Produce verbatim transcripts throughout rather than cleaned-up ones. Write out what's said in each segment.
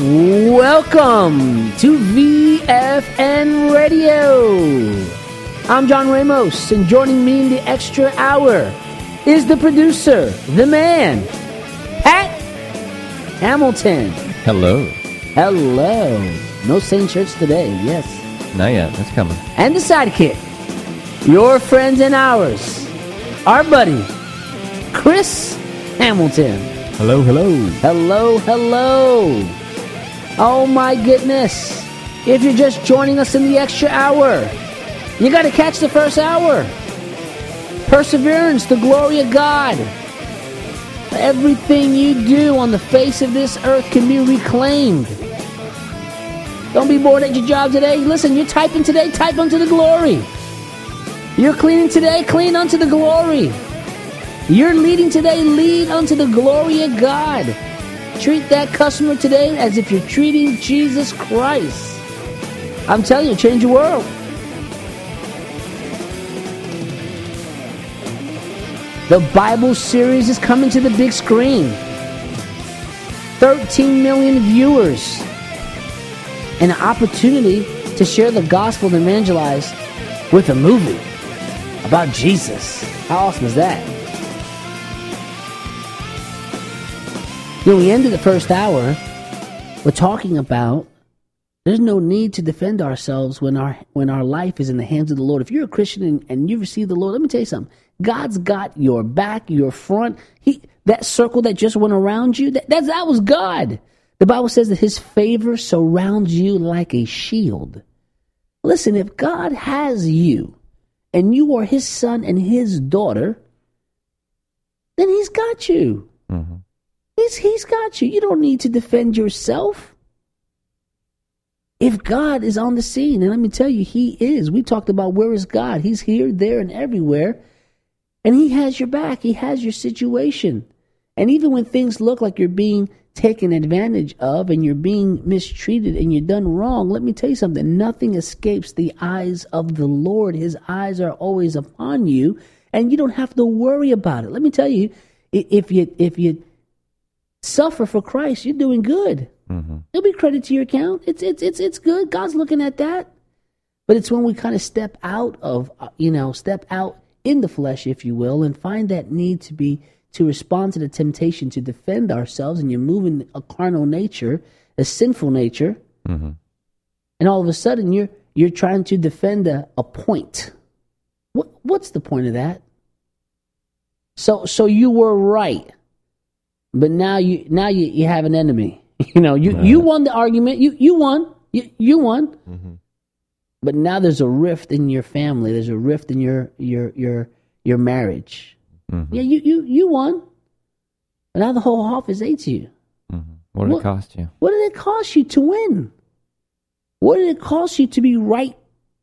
Welcome to V F N Radio. I'm John Ramos, and joining me in the extra hour is the producer, the man, Pat Hamilton. Hello. Hello. No saying shirts today, yes. Not yet, that's coming. And the sidekick, your friends and ours, our buddy, Chris Hamilton. Hello, hello. Hello, hello. Oh my goodness. If you're just joining us in the extra hour, you got to catch the first hour. Perseverance, the glory of God. Everything you do on the face of this earth can be reclaimed. Don't be bored at your job today. Listen, you're typing today, type unto the glory. You're cleaning today, clean unto the glory. You're leading today, lead unto the glory of God. Treat that customer today as if you're treating Jesus Christ. I'm telling you, change your world. The Bible series is coming to the big screen. thirteen million viewers. And an opportunity to share the gospel and evangelize with a movie about Jesus. How awesome is that? You know, we ended the first hour with talking about there's no need to defend ourselves when our when our life is in the hands of the Lord. If you're a Christian and, and you've received the Lord, let me tell you something. God's got your back, your front. He that circle that just went around you, that, that, that was God. The Bible says that his favor surrounds you like a shield. Listen, if God has you and you are his son and his daughter, then he's got you. Mm-hmm. He's, he's got you. You don't need to defend yourself. If God is on the scene, and let me tell you, he is. We talked about where is God. He's here, there, and everywhere. And he has your back. He has your situation. And even when things look like you're being taken advantage of and you're being mistreated and you're done wrong, let me tell you something. Nothing escapes the eyes of the Lord. His eyes are always upon you, and you don't have to worry about it. Let me tell you, if you if you suffer for Christ, you're doing good. Mm-hmm. There'll be credit to your account. It's it's it's it's good. God's looking at that. But it's when we kind of step out of, you know, step out in the flesh, if you will, and find that need to be to respond to the temptation to defend ourselves, and you're moving a carnal nature, a sinful nature, mm-hmm. and all of a sudden you're you're trying to defend a, a point. What what's the point of that? So so you were right, but now you now you, you have an enemy. You know, you, you won the argument. You you won. You you won. Mm-hmm. But now there's a rift in your family. There's a rift in your your your your marriage. Mm-hmm. Yeah, you, you you won. But now the whole office hates you. Mm-hmm. What did what, it cost you? What did it cost you to win? What did it cost you to be righteous?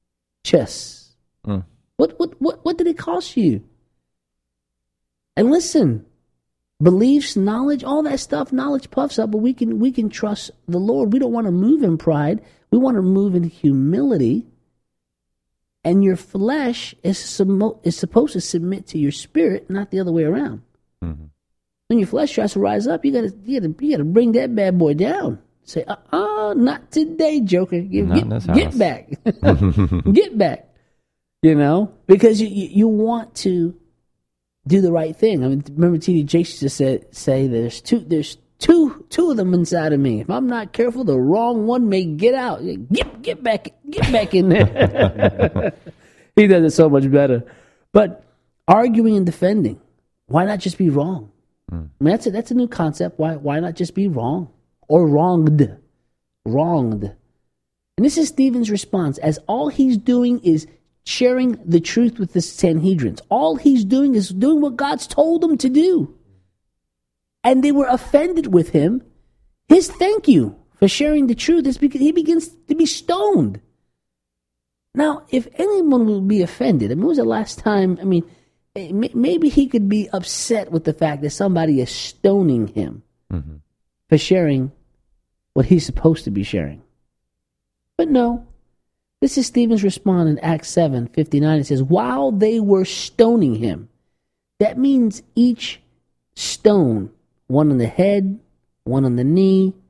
Mm. What what what what did it cost you? And listen. Beliefs, knowledge, all that stuff, knowledge puffs up, but we can we can trust the Lord. We don't want to move in pride. We want to move in humility. And your flesh is, summo- is supposed to submit to your spirit, not the other way around. Mm-hmm. When your flesh tries to rise up, you gotta you gotta you gotta bring that bad boy down. Say, uh uh, not today, Joker. Get, get, get back. Get back. You know? Because you, you, you want to do the right thing. I mean, remember T D Jakes just said, say there's two, there's two, two of them inside of me. If I'm not careful, the wrong one may get out. Get, get back, get back in there. He does it so much better. But arguing and defending, why not just be wrong? Mm. I mean, that's a, that's a new concept. Why, why not just be wrong or wronged, wronged? And this is Stephen's response, as all he's doing is sharing the truth with the Sanhedrins. All he's doing is doing what God's told him to do. And they were offended with him. His thank you for sharing the truth is because he begins to be stoned. Now, if anyone will be offended, I mean, when was the last time, I mean, maybe he could be upset with the fact that somebody is stoning him mm-hmm. for sharing what he's supposed to be sharing. But no. This is Stephen's response in Acts seven fifty-nine. It says, while they were stoning him, that means each stone, one on the head, one on the knee,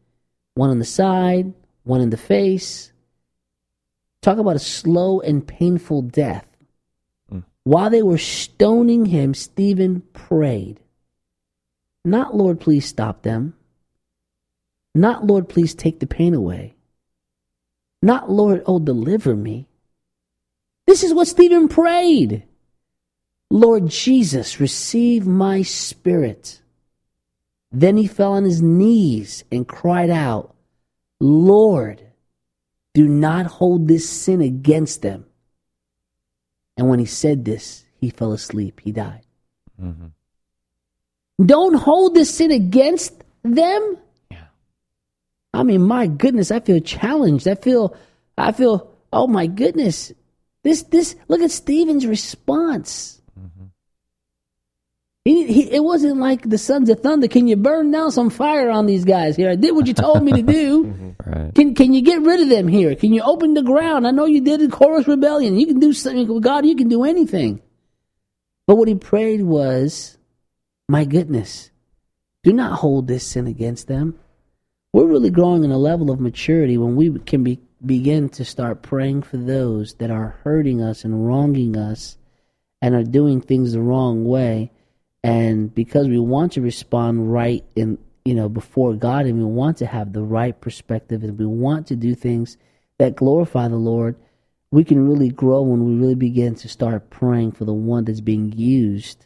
one on the side, one in the face. Talk about a slow and painful death. Mm. While they were stoning him, Stephen prayed. Not, Lord, please stop them. Not, Lord, please take the pain away. Not, Lord, oh, deliver me. This is what Stephen prayed. Lord Jesus, receive my spirit. Then he fell on his knees and cried out, Lord, do not hold this sin against them. And when he said this, he fell asleep. He died. Mm-hmm. Don't hold this sin against them. Yeah. I mean, my goodness, I feel challenged. I feel, I feel, oh my goodness. This, this, look at Stephen's response. Mm-hmm. He, he, it wasn't like the sons of thunder. Can you burn down some fire on these guys here? I did what you told me to do. Mm-hmm. Right. Can, can you get rid of them here? Can you open the ground? I know you did the Chorus Rebellion. You can do something with God. You can do anything. But what he prayed was, my goodness, do not hold this sin against them. We're really growing in a level of maturity when we can be, begin to start praying for those that are hurting us and wronging us and are doing things the wrong way. And because we want to respond right in, you know, before God, and we want to have the right perspective, and we want to do things that glorify the Lord, we can really grow when we really begin to start praying for the one that's being used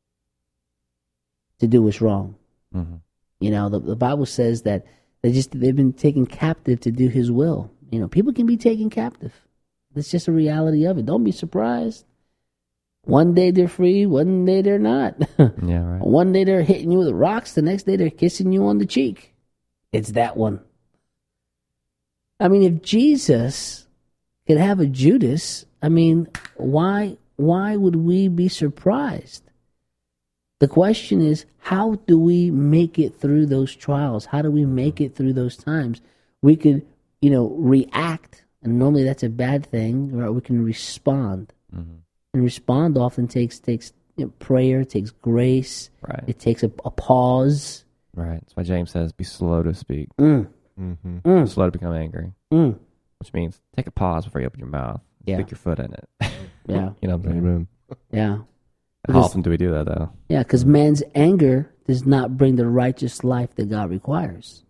to do what's wrong. Mm-hmm. You know, the, the Bible says that they just they've been taken captive to do His will. You know, people can be taken captive. That's just a reality of it. Don't be surprised. One day they're free, one day they're not. Yeah, right. One day they're hitting you with rocks, the next day they're kissing you on the cheek. It's that one. I mean, if Jesus could have a Judas, I mean, why why would we be surprised? The question is, how do we make it through those trials? How do we make it through those times? We could, you know, react, and normally that's a bad thing, or we can respond. Mm-hmm. And respond often takes takes you know, prayer, takes grace. Right. It takes a, a pause. Right. That's why James says, be slow to speak. Mm. Mm-hmm. Mm. Slow to become angry. Mm. Which means take a pause before you open your mouth. Yeah. Stick your foot in it. Yeah. You know what I'm saying? Yeah. How often do we do that, though? Yeah, because man's anger does not bring the righteous life that God requires.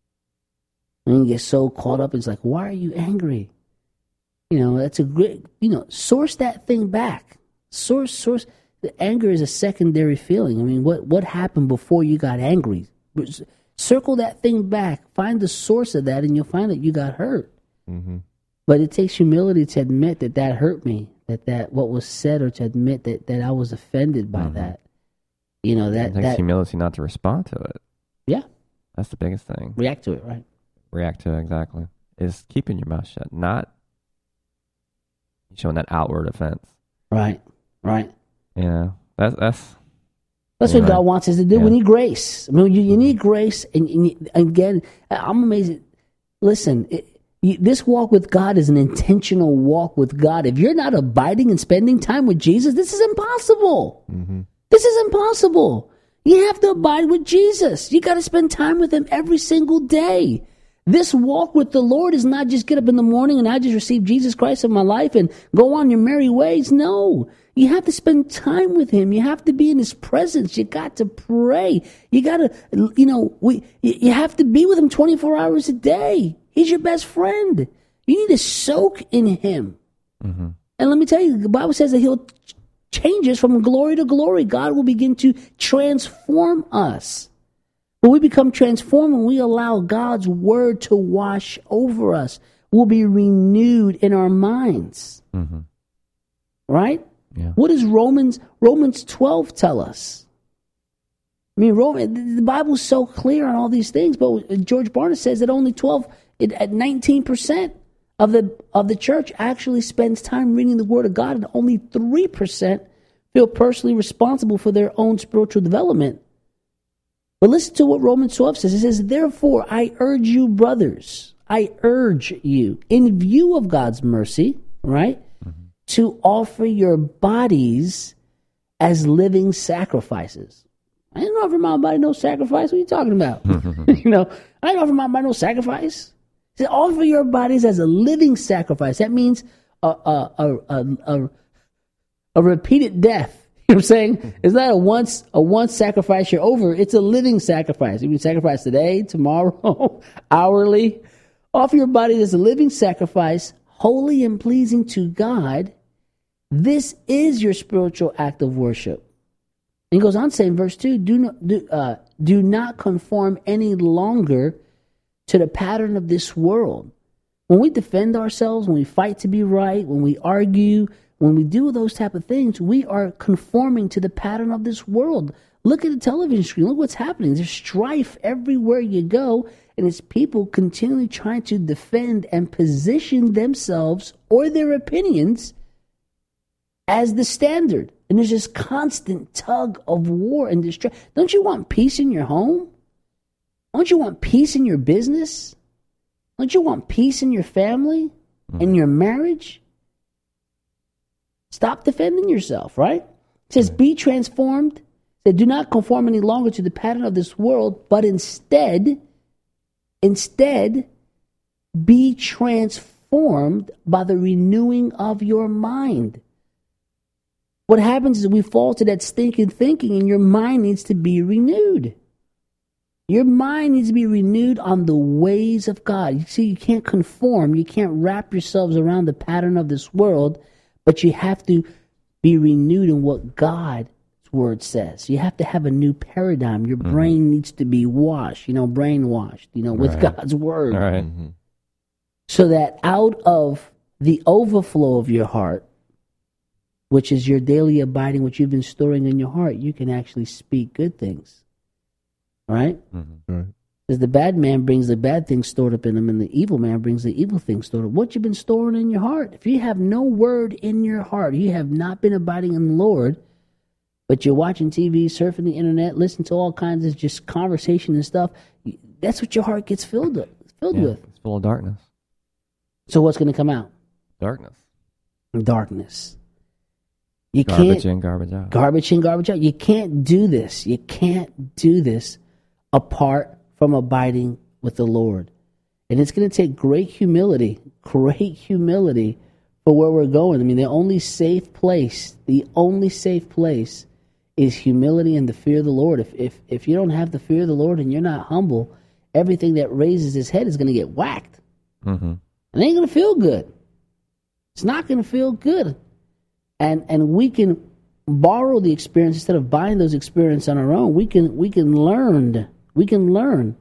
And you get so caught up, it's like, why are you angry? You know, that's a great, you know, source that thing back. Source, source. The anger is a secondary feeling. I mean, what, what happened before you got angry? Circle that thing back. Find the source of that, and you'll find that you got hurt. Mm-hmm. But it takes humility to admit that that hurt me, that, that what was said, or to admit that, that I was offended by mm-hmm. that. You know, that... It takes that, humility not to respond to it. Yeah. That's the biggest thing. React to it, right? React to it, exactly. Is keeping your mouth shut, not showing that outward offense. Right, right. Yeah, that's... That's, that's what know. God wants us to do. Yeah. We need grace. I mean, you, you need grace, and, and you, again, I'm amazed. Listen, it, you, this walk with God is an intentional walk with God. If you're not abiding and spending time with Jesus, this is impossible. Mm-hmm. This is impossible. You have to abide with Jesus. You got to spend time with Him every single day. This walk with the Lord is not just get up in the morning and I just receive Jesus Christ in my life and go on your merry ways. No, you have to spend time with Him. You have to be in His presence. You got to pray. You got to, you know, we, you have to be with Him twenty-four hours a day. He's your best friend. You need to soak in Him. Mm-hmm. And let me tell you, the Bible says that He'll change us from glory to glory. God will begin to transform us. When we become transformed and we allow God's word to wash over us, we'll be renewed in our minds. Mm-hmm. Right? Yeah. What does Romans Romans twelve tell us? I mean, Roman, the Bible's so clear on all these things, but George Barna says that only twelve, at nineteen percent of the of the church actually spends time reading the Word of God, and only three percent feel personally responsible for their own spiritual development. But listen to what Romans twelve says. It says, therefore, I urge you, brothers, I urge you, in view of God's mercy, right, mm-hmm. to offer your bodies as living sacrifices. I didn't offer my body no sacrifice. What are you talking about? you know, I didn't offer my body no sacrifice. He said, offer your bodies as a living sacrifice. That means a a a a, a, a repeated death. You know what I'm saying? It's not a once a once sacrifice you're over. It's a living sacrifice. You can sacrifice today, tomorrow, hourly. Offer your body as a living sacrifice, holy and pleasing to God. This is your spiritual act of worship. And he goes on saying, verse two, do not do, uh, do not conform any longer to the pattern of this world. When we defend ourselves, when we fight to be right, when we argue, when we do those type of things, we are conforming to the pattern of this world. Look at the television screen. Look what's happening. There's strife everywhere you go, and it's people continually trying to defend and position themselves or their opinions as the standard. And there's this constant tug of war and distress. Don't you want peace in your home? Don't you want peace in your business? Don't you want peace in your family, in your marriage? Stop defending yourself, right? It says, be transformed. It says, do not conform any longer to the pattern of this world, but instead, instead, be transformed by the renewing of your mind. What happens is we fall to that stinking thinking, and your mind needs to be renewed. Your mind needs to be renewed on the ways of God. You see, you can't conform. You can't wrap yourselves around the pattern of this world, but you have to be renewed in what God's word says. You have to have a new paradigm. Your mm-hmm. brain needs to be washed, you know, brainwashed, you know, with right. God's word. Right. Mm-hmm. So that out of the overflow of your heart, which is your daily abiding, which you've been storing in your heart, you can actually speak good things. Right? Mm-hmm. Right. Because the bad man brings the bad things stored up in him, and the evil man brings the evil things stored up. What you've been storing in your heart. If you have no word in your heart, you have not been abiding in the Lord, but you're watching T V, surfing the internet, listening to all kinds of just conversation and stuff, that's what your heart gets filled with. Filled yeah, with. It's full of darkness. So what's going to come out? Darkness. Darkness. You garbage can't, in, garbage out. Garbage in, garbage out. You can't do this. You can't do this apart from abiding with the Lord. And it's going to take great humility, great humility for where we're going. I mean, the only safe place, the only safe place is humility and the fear of the Lord. If if if you don't have the fear of the Lord and you're not humble, everything that raises his head is going to get whacked. Mm-hmm. And it ain't going to feel good. It's not going to feel good. And and we can borrow the experience instead of buying those experiences on our own. We can we can learn. We can learn.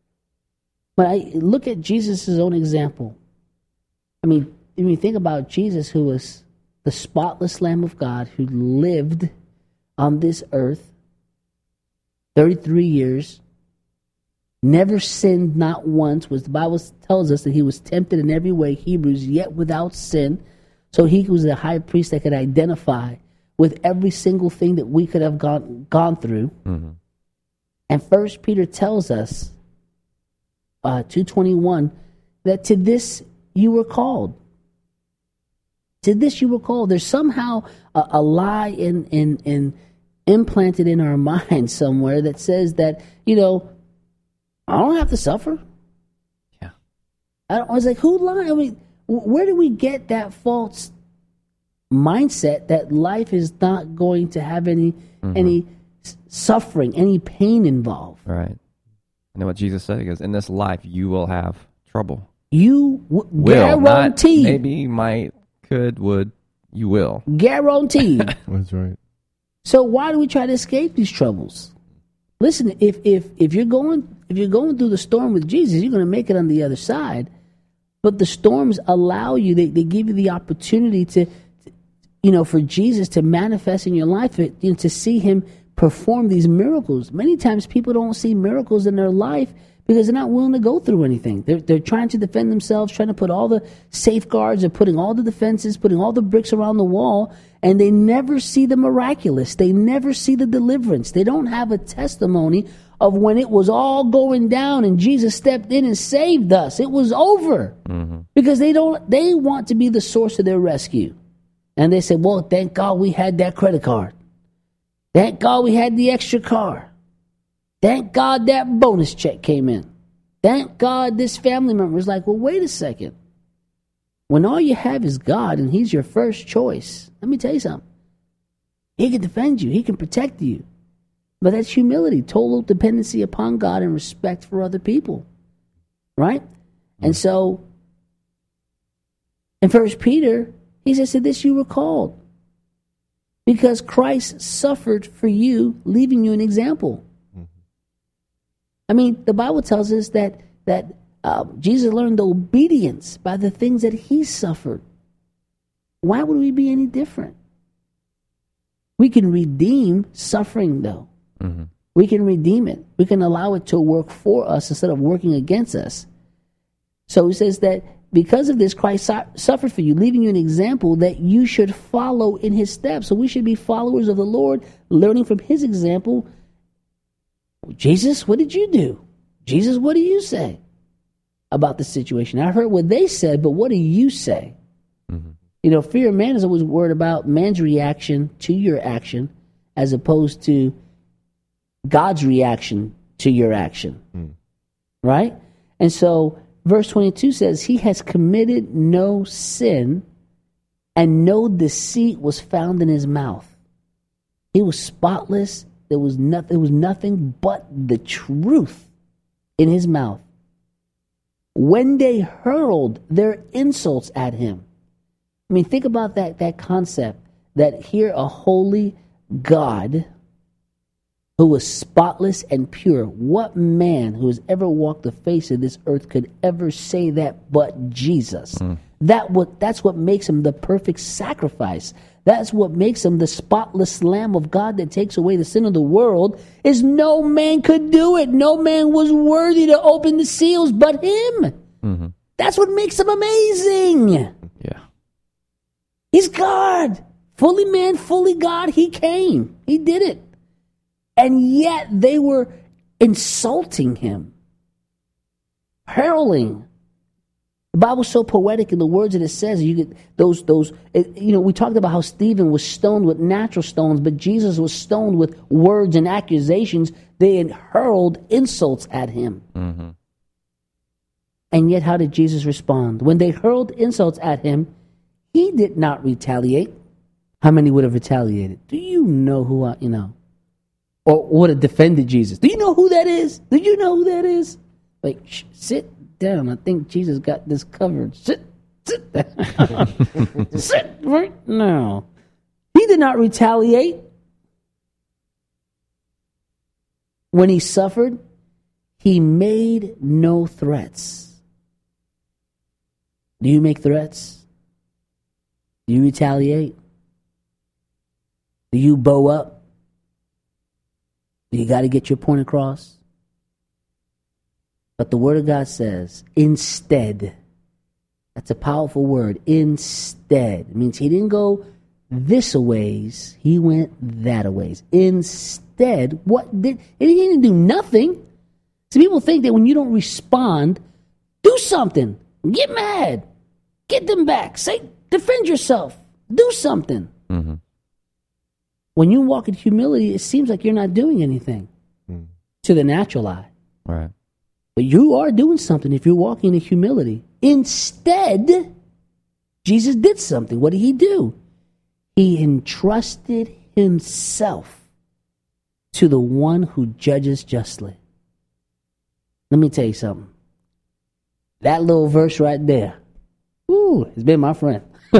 But I look at Jesus' own example. I mean, when you think about Jesus, who was the spotless Lamb of God, who lived on this earth thirty-three years, never sinned not once. Was the Bible tells us that he was tempted in every way, Hebrews, yet without sin. So he was the high priest that could identify with every single thing that we could have gone gone through. Mm-hmm. And First Peter tells us, uh, two twenty-one, that to this you were called. To this you were called. There's somehow a, a lie in, in, in implanted in our minds somewhere that says that, you know, I don't have to suffer. Yeah. I, don't, I was like, who lied? I mean, where do we get that false mindset that life is not going to have any mm-hmm. any suffering, any pain involved? Right. I know what Jesus said. He goes, in this life you will have trouble. You w- will, guaranteed. Not maybe, might, could, would. You will. Guaranteed. That's right. So why do we try to escape these troubles? Listen, if if if you're going if you're going through the storm with Jesus, you're going to make it on the other side. But the storms allow you, they, they give you the opportunity to, you know, for Jesus to manifest in your life, you know, to see him perform these miracles. Many times people don't see miracles in their life because they're not willing to go through anything. They're, they're trying to defend themselves, trying to put all the safeguards, they're putting all the defenses, putting all the bricks around the wall, and they never see the miraculous. They never see the deliverance. They don't have a testimony of when it was all going down and Jesus stepped in and saved us. It was over. Mm-hmm. Because they don't, they want to be the source of their rescue. And they say, well, thank God we had that credit card. Thank God we had the extra car. Thank God that bonus check came in. Thank God this family member is like, well, wait a second. When all you have is God and he's your first choice, let me tell you something. He can defend you. He can protect you. But that's humility, total dependency upon God and respect for other people. Right? Mm-hmm. And so, in First Peter, he says, to this you were called, because Christ suffered for you, leaving you an example. Mm-hmm. I mean, the Bible tells us that that uh, Jesus learned obedience by the things that he suffered. Why would we be any different? We can redeem suffering, though. Mm-hmm. We can redeem it. We can allow it to work for us instead of working against us. So he says that because of this, Christ su- suffered for you, leaving you an example that you should follow in his steps. So we should be followers of the Lord, learning from his example. Jesus, what did you do? Jesus, what do you say about the situation? I heard what they said, but what do you say? Mm-hmm. You know, fear of man is always worried about man's reaction to your action as opposed to God's reaction to your action. Mm. Right? And so verse twenty-two says, he has committed no sin and no deceit was found in his mouth. He was spotless. There was nothing, there was nothing but the truth in his mouth. When they hurled their insults at him. I mean, think about that, that concept that here a holy God who was spotless and pure. What man who has ever walked the face of this earth could ever say that but Jesus? Mm. That what that's what makes him the perfect sacrifice. That's what makes him the spotless Lamb of God that takes away the sin of the world, is no man could do it. No man was worthy to open the seals but him. Mm-hmm. That's what makes him amazing. Yeah. He's God. Fully man, fully God. He came. He did it. And yet they were insulting him, hurling. The Bible's so poetic in the words that it says. You get those, those. It, you know, we talked about how Stephen was stoned with natural stones, but Jesus was stoned with words and accusations. They had hurled insults at him. Mm-hmm. And yet, how did Jesus respond? When they hurled insults at him, he did not retaliate. How many would have retaliated? Do you know who I, you know? Or would have defended Jesus? Do you know who that is? Do you know who that is? Like, shh, sit down. I think Jesus got this covered. Sit, sit down. Sit right now. He did not retaliate. When he suffered, he made no threats. Do you make threats? Do you retaliate? Do you bow up? You got to get your point across. But the Word of God says, instead. That's a powerful word. Instead. It means he didn't go this a ways. He went that a ways. Instead, what did he didn't do nothing. See, people think that when you don't respond, do something. Get mad. Get them back. Say, defend yourself. Do something. Mm-hmm. When you walk in humility, it seems like you're not doing anything mm. to the natural eye. Right. But you are doing something if you're walking in humility. Instead, Jesus did something. What did he do? He entrusted himself to the one who judges justly. Let me tell you something. That little verse right there, ooh, it's been my friend.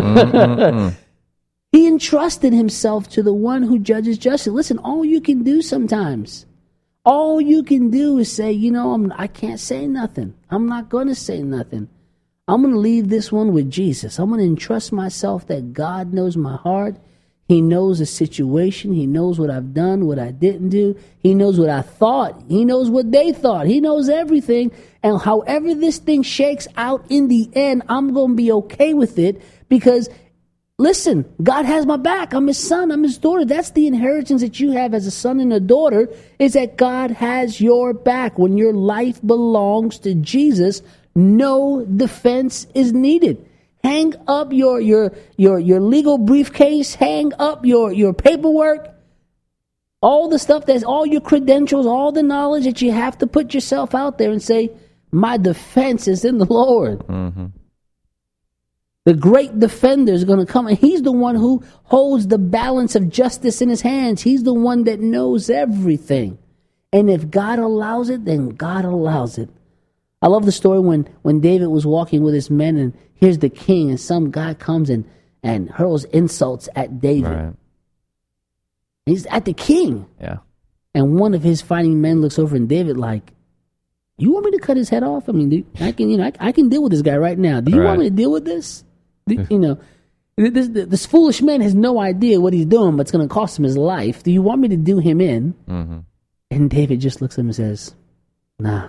He entrusted himself to the one who judges justly. Listen, all you can do sometimes, all you can do is say, you know, I'm, I can't say nothing. I'm not going to say nothing. I'm going to leave this one with Jesus. I'm going to entrust myself that God knows my heart. He knows the situation. He knows what I've done, what I didn't do. He knows what I thought. He knows what they thought. He knows everything. And however this thing shakes out in the end, I'm going to be okay with it because listen, God has my back. I'm his son. I'm his daughter. That's the inheritance that you have as a son and a daughter, is that God has your back. When your life belongs to Jesus, no defense is needed. Hang up your your your, your legal briefcase. Hang up your, your paperwork. All the stuff that's all your credentials, all the knowledge that you have to put yourself out there and say, my defense is in the Lord. Mm-hmm. The great defender is going to come, and he's the one who holds the balance of justice in his hands. He's the one that knows everything. And if God allows it, then God allows it. I love the story when, when David was walking with his men, and here's the king, and some guy comes and, and hurls insults at David. Right. He's at the king. Yeah. And one of his fighting men looks over and David like, you want me to cut his head off? I mean, do, I can, you know, I, I can deal with this guy right now. Do you right. want me to deal with this? Do, you know, this, this, this foolish man has no idea what he's doing, but it's going to cost him his life. Do you want me to do him in? Mm-hmm. And David just looks at him and says, nah.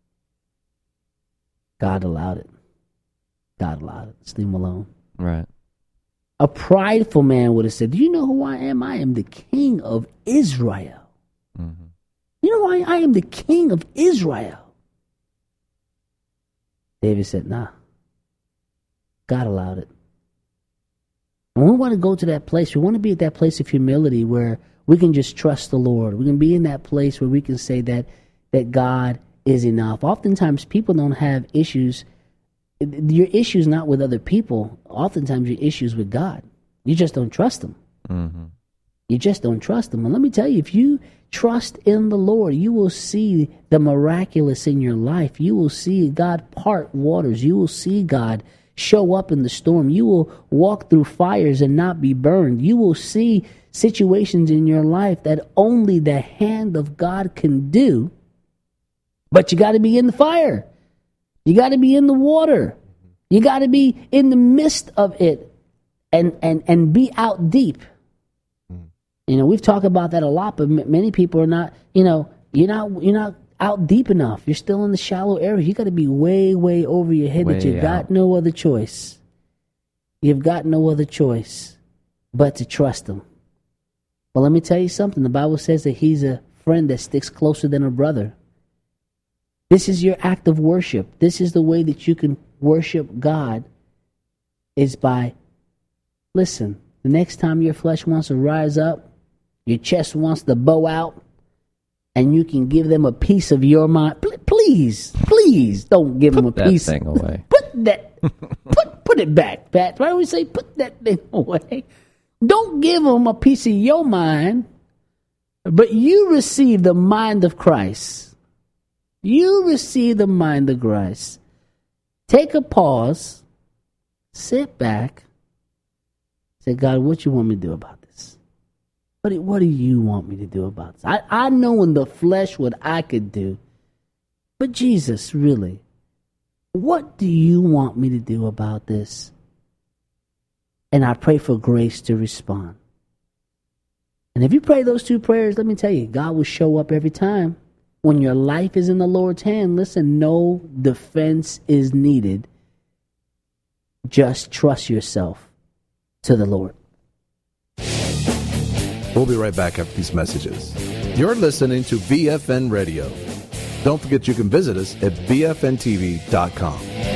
God allowed it. God allowed it. Just leave him alone. Right. A prideful man would have said, do you know who I am? I am the king of Israel. Mm-hmm. You know why? I am the king of Israel. David said, nah. God allowed it. And we want to go to that place. We want to be at that place of humility where we can just trust the Lord. We can be in that place where we can say that that God is enough. Oftentimes, people don't have issues. Your issue is not with other people. Oftentimes, your issue is with God. You just don't trust them. Mm-hmm. You just don't trust them. And let me tell you, if you trust in the Lord, you will see the miraculous in your life. You will see God part waters. You will see God show up in the storm. You will walk through fires and not be burned. You will see situations in your life that only the hand of God can do. But you got to be in the fire. You got to be in the water. You got to be in the midst of it and, and, and be out deep. You know, we've talked about that a lot, but m- many people are not, you know, you're not you're not out deep enough. You're still in the shallow area. You got to be way, way over your head Way that you've got out. no other choice. You've got no other choice but to trust him. Well, let me tell you something. The Bible says that he's a friend that sticks closer than a brother. This is your act of worship. This is the way that you can worship God is by, listen, the next time your flesh wants to rise up, your chest wants to bow out, and you can give them a piece of your mind. P- please, please don't give Put them a that piece. thing away. Put that, put put it back, Pat. Why do we say put that thing away? Don't give them a piece of your mind, but you receive the mind of Christ. You receive the mind of Christ. Take a pause, sit back, say, God, what you want me to do about this? What do, what do you want me to do about this? I, I know in the flesh what I could do. But Jesus, really, what do you want me to do about this? And I pray for grace to respond. And if you pray those two prayers, let me tell you, God will show up every time. When your life is in the Lord's hand, listen, no defense is needed. Just trust yourself to the Lord. We'll be right back after these messages. You're listening to V F N Radio. Don't forget you can visit us at V F N T V dot com.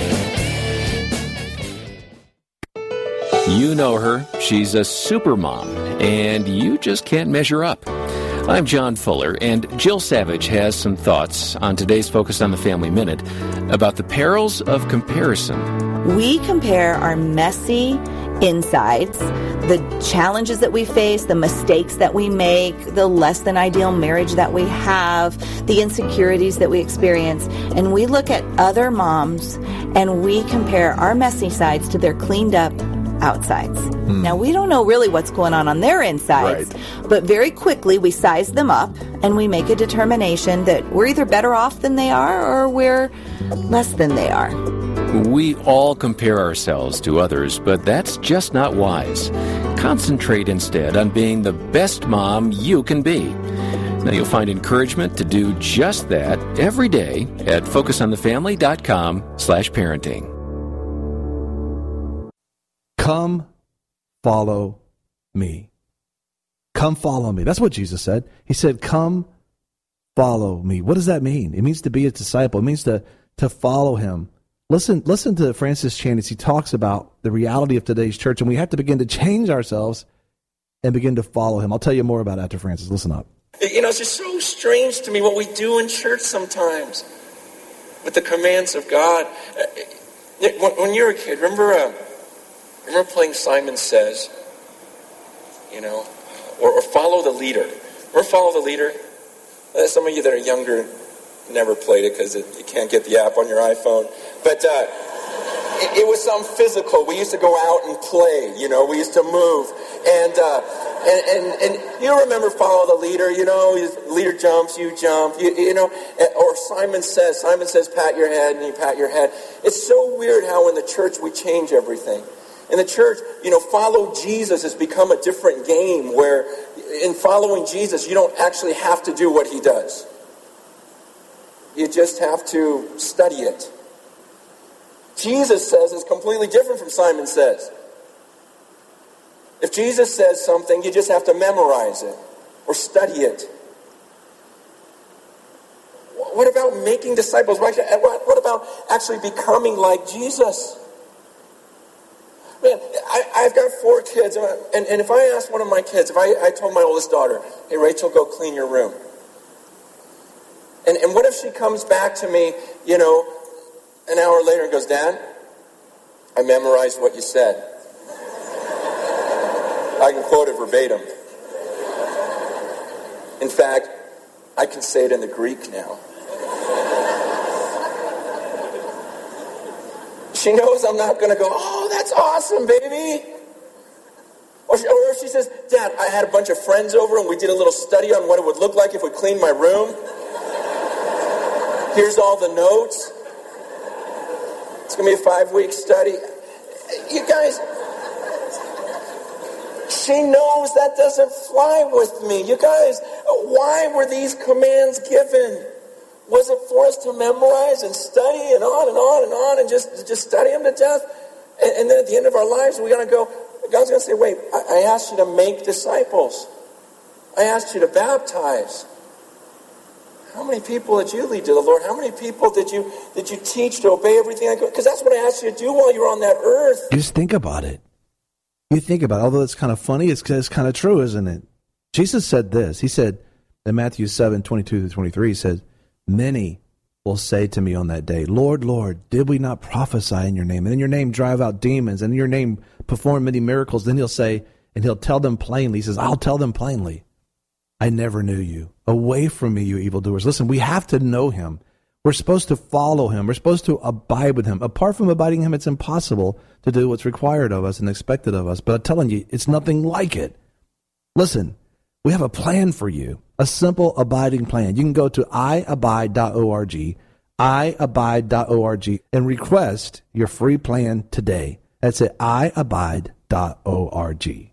You know her. She's a super mom, and you just can't measure up. I'm John Fuller, and Jill Savage has some thoughts on today's Focus on the Family Minute about the perils of comparison. We compare our messy insides, the challenges that we face, the mistakes that we make, the less than ideal marriage that we have, the insecurities that we experience, and we look at other moms and we compare our messy sides to their cleaned up outsides. Hmm. Now, we don't know really what's going on on their insides, right. But very quickly we size them up and we make a determination that we're either better off than they are or we're less than they are. We all compare ourselves to others, but that's just not wise. Concentrate instead on being the best mom you can be. Now, you'll find encouragement to do just that every day at focus on the family dot com slash parenting. Come, follow me. Come, follow me. That's what Jesus said. He said, come, follow me. What does that mean? It means to be a disciple. It means to, to follow him. Listen, listen to Francis Chan as he talks about the reality of today's church, and we have to begin to change ourselves and begin to follow him. I'll tell you more about it after Francis. Listen up. You know, it's just so strange to me what we do in church sometimes with the commands of God. When you were a kid, remember, uh, remember playing Simon Says, you know, or, or Follow the Leader. Remember Follow the Leader? Uh, some of you that are younger never played it because you can't get the app on your iPhone. But uh, it, it was something physical. We used to go out and play, you know, we used to move. And, uh, and, and, and you remember Follow the Leader, you know, leader jumps, you jump, you, you know, or Simon Says, Simon says, pat your head, and you pat your head. It's so weird how in the church we change everything. In the church, you know, follow Jesus has become a different game where in following Jesus, you don't actually have to do what he does. You just have to study it. Jesus Says is completely different from Simon Says. If Jesus says something, you just have to memorize it or study it. What about making disciples? What about actually becoming like Jesus? Man, I, I've got four kids, and, and if I asked one of my kids, if I, I told my oldest daughter, hey, Rachel, go clean your room. And, and what if she comes back to me, you know, an hour later and goes, Dad, I memorized what you said. I can quote it verbatim. In fact, I can say it in the Greek now. She knows I'm not going to go, oh, that's awesome, baby. Or she, or she says, Dad, I had a bunch of friends over and we did a little study on what it would look like if we cleaned my room. Here's all the notes. It's going to be a five-week study. You guys, she knows that doesn't fly with me. You guys, why were these commands given? Was it for us to memorize and study and on and on and on and just, just study them to death? And, and then at the end of our lives, we're going to go, God's going to say, wait, I, I asked you to make disciples. I asked you to baptize. How many people did you lead to the Lord? How many people did you did you teach to obey everything I go? Because that's what I asked you to do while you were on that earth. Just think about it. You think about it. Although it's kind of funny, it's, it's kind of true, isn't it? Jesus said this. He said in Matthew seven, twenty-two to twenty-three, he said, many will say to me on that day, Lord, Lord, did we not prophesy in your name? And in your name drive out demons, and in your name perform many miracles. Then he'll say, and he'll tell them plainly, he says, I'll tell them plainly, I never knew you. Away from me, you evildoers. Listen, we have to know him. We're supposed to follow him. We're supposed to abide with him. Apart from abiding him, it's impossible to do what's required of us and expected of us. But I'm telling you, it's nothing like it. Listen, we have a plan for you, a simple abiding plan. You can go to i abide dot org, i abide dot org, and request your free plan today. That's at i abide dot org.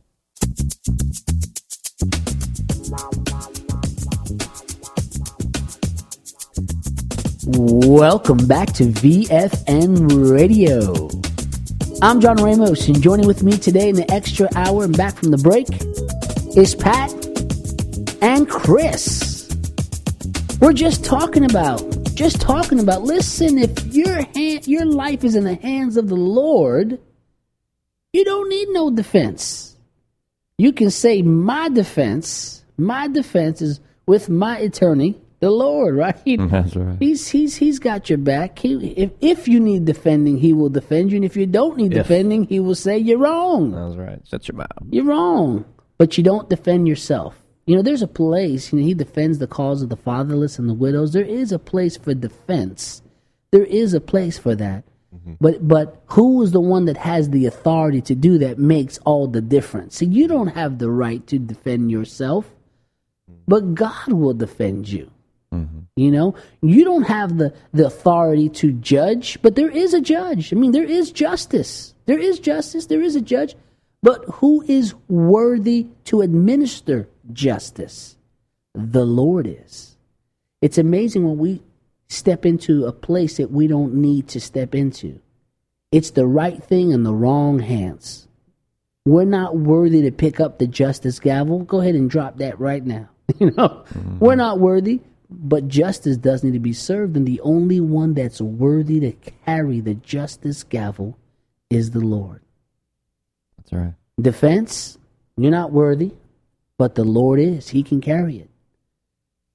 Welcome back to V F N Radio. I'm John Ramos, and joining with me today in the extra hour and back from the break is Pat and Chris. We're just talking about, just talking about, listen, if your hand, your life is in the hands of the Lord, you don't need no defense. You can say, my defense, my defense is with my attorney, the Lord, right? That's right. He's he's he's got your back. He, if if you need defending, he will defend you, and if you don't need If. defending, he will say you're wrong. That's right. Shut your mouth. You're wrong, but you don't defend yourself. You know, there's a place. You know, he defends the cause of the fatherless and the widows. There is a place for defense. There is a place for that. Mm-hmm. But but who is the one that has the authority to do that makes all the difference? See, you don't have the right to defend yourself, but God will defend you. Mm-hmm. You know, you don't have the, the authority to judge, but there is a judge. I mean, there is justice. There is justice. There is a judge. But who is worthy to administer justice? The Lord is. It's amazing when we step into a place that we don't need to step into. It's the right thing in the wrong hands. We're not worthy to pick up the justice gavel. Go ahead and drop that right now. You know, mm-hmm. We're not worthy. But justice does need to be served, and the only one that's worthy to carry the justice gavel is the Lord. That's right. Defense, you're not worthy, but the Lord is. He can carry it.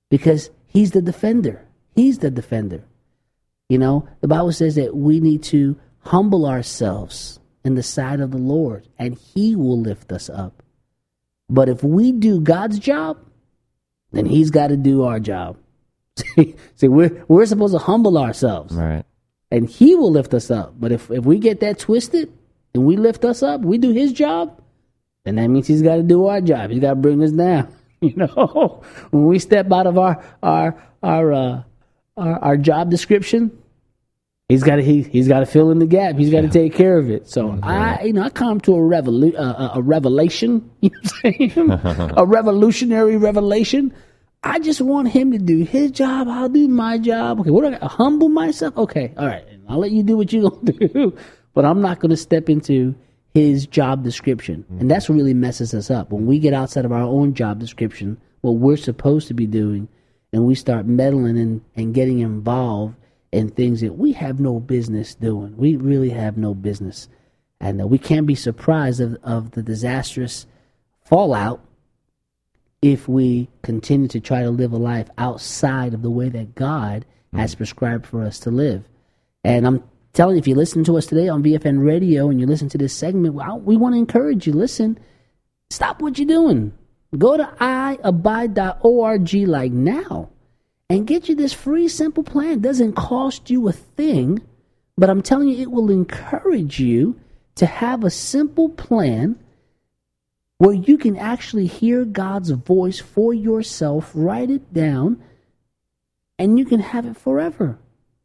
because he's the defender. He's the defender. You know, the Bible says that we need to humble ourselves in the sight of the Lord, and he will lift us up. But if we do God's job, then he's got to do our job. See, we're, we're supposed to humble ourselves. Right. And he will lift us up. But if, if we get that twisted and we lift us up, we do his job, then that means he's got to do our job. He's got to bring us down. You know, when we step out of our our our uh, our, our job description, he's got to he, he's got to fill in the gap. He's got to yeah. take care of it. So mm-hmm. I, you know, I come to a revolu- uh, a revelation. You know what I'm saying? A revolutionary revelation. I just want him to do his job. I'll do my job. Okay, what do I got? Humble myself. Okay, all right. I'll let you do what you're gonna do, but I'm not gonna step into his job description. Mm-hmm. And that's what really messes us up. When we get outside of our own job description, what we're supposed to be doing, and we start meddling in, and getting involved in things that we have no business doing. We really have no business. And uh, we can't be surprised of, of the disastrous fallout if we continue to try to live a life outside of the way that God mm-hmm. has prescribed for us to live. And I'm telling you, if you listen to us today on V F N Radio and you listen to this segment, well, we want to encourage you. Listen, stop what you're doing. Go to i abide dot org like now and get you this free, simple plan. It doesn't cost you a thing, but I'm telling you, it will encourage you to have a simple plan where you can actually hear God's voice for yourself, write it down, and you can have it forever.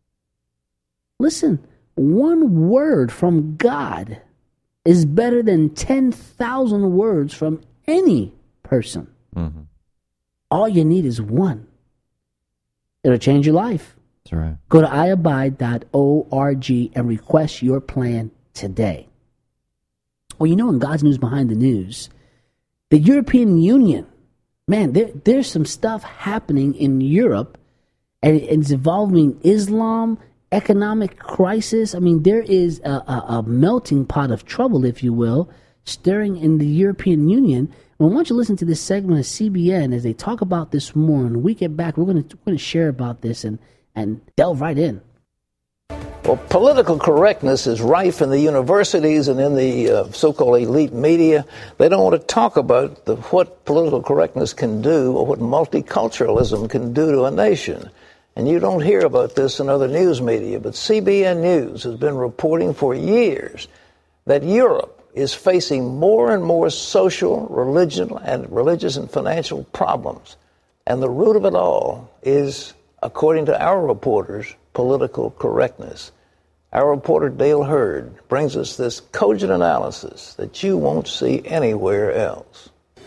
Listen. One word from God is better than ten thousand words from any person. Mm-hmm. All you need is one. It'll change your life. That's right. Go to i abide dot org and request your plan today. Well, you know, in God's News Behind the News, the European Union, man, there, there's some stuff happening in Europe, and it's involving Islam, economic crisis. I mean, there is a, a, a melting pot of trouble, if you will, stirring in the European Union. And I want you to listen to this segment of C B N as they talk about this more. And when we get back, we're going to we're going to share about this and, and delve right in. Well, political correctness is rife in the universities and in the uh, so-called elite media. They don't want to talk about the, what political correctness can do or what multiculturalism can do to a nation. And you don't hear about this in other news media, but C B N News has been reporting for years that Europe is facing more and more social, religion, and religious and financial problems. And the root of it all is, according to our reporters, political correctness. Our reporter Dale Hurd brings us this cogent analysis that you won't see anywhere else.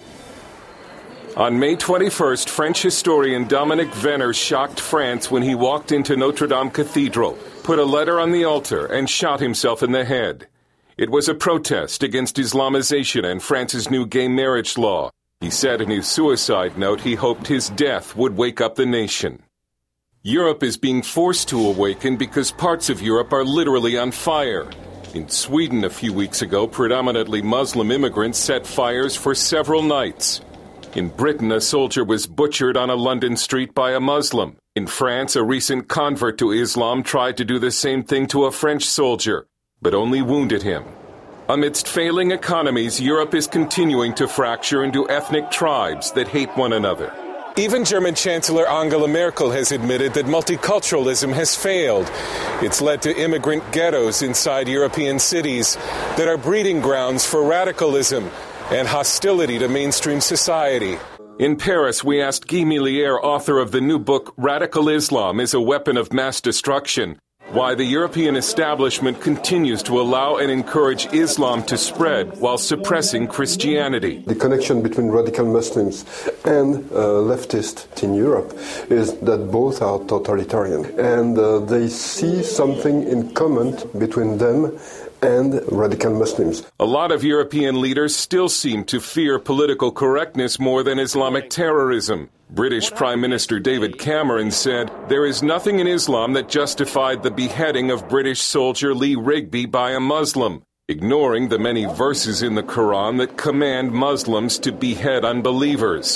On May twenty-first, French historian Dominique Venner shocked France when he walked into Notre Dame Cathedral, put a letter on the altar, and shot himself in the head. It was a protest against Islamization and France's new gay marriage law. He said in his suicide note he hoped his death would wake up the nation. Europe is being forced to awaken because parts of Europe are literally on fire. In Sweden a few weeks ago, predominantly Muslim immigrants set fires for several nights. In Britain, a soldier was butchered on a London street by a Muslim. In France, a recent convert to Islam tried to do the same thing to a French soldier, but only wounded him. Amidst failing economies, Europe is continuing to fracture into ethnic tribes that hate one another. Even German Chancellor Angela Merkel has admitted that multiculturalism has failed. It's led to immigrant ghettos inside European cities that are breeding grounds for radicalism and hostility to mainstream society. In Paris, we asked Guy Millière, author of the new book Radical Islam is a Weapon of Mass Destruction, why the European establishment continues to allow and encourage Islam to spread while suppressing Christianity. The connection between radical Muslims and uh, leftists in Europe is that both are totalitarian, and uh, they see something in common between them and radical Muslims. A lot of European leaders still seem to fear political correctness more than Islamic terrorism. British Prime Minister David Cameron said, "There is nothing in Islam that justified the beheading of British soldier Lee Rigby by a Muslim," ignoring the many verses in the Quran that command Muslims to behead unbelievers.